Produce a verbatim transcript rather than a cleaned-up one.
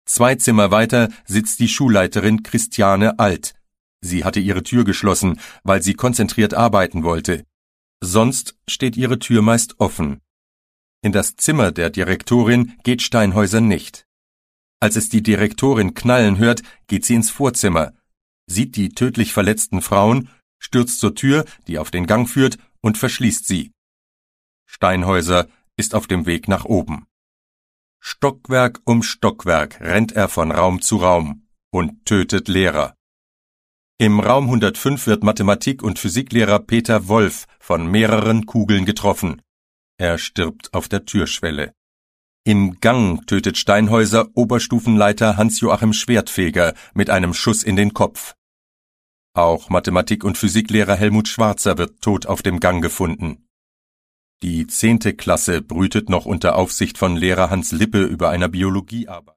Zwei Zimmer weiter sitzt die Schulleiterin Christiane Alt. Sie hatte ihre Tür geschlossen, weil sie konzentriert arbeiten wollte. Sonst steht ihre Tür meist offen. In das Zimmer der Direktorin geht Steinhäuser nicht. Als es die Direktorin knallen hört, geht sie ins Vorzimmer, sieht die tödlich verletzten Frauen, stürzt zur Tür, die auf den Gang führt, und verschließt sie. Steinhäuser ist auf dem Weg nach oben. Stockwerk um Stockwerk rennt er von Raum zu Raum und tötet Lehrer. Im Raum hundertfünf wird Mathematik- und Physiklehrer Peter Wolf von mehreren Kugeln getroffen. Er stirbt auf der Türschwelle. Im Gang tötet Steinhäuser Oberstufenleiter Hans-Joachim Schwertfeger mit einem Schuss in den Kopf. Auch Mathematik- und Physiklehrer Helmut Schwarzer wird tot auf dem Gang gefunden. Die zehnte Klasse brütet noch unter Aufsicht von Lehrer Hans Lippe über einer Biologiearbeit.